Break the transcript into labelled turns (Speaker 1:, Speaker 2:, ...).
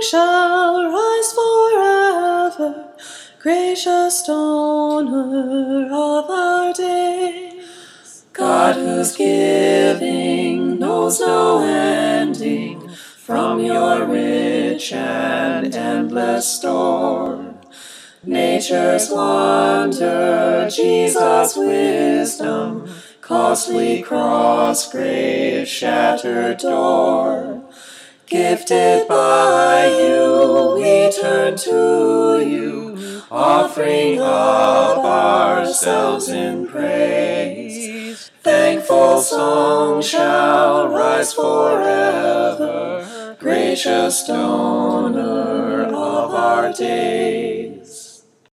Speaker 1: shall rise forever, gracious donor of our days.
Speaker 2: God, whose giving knows no ending, from your rich and endless store. Nature's wonder, Jesus' wisdom, costly cross, grave, shattered door. Gifted by you, we turn to you, offering up ourselves in praise. Thankful song shall rise forever, gracious donor of our days.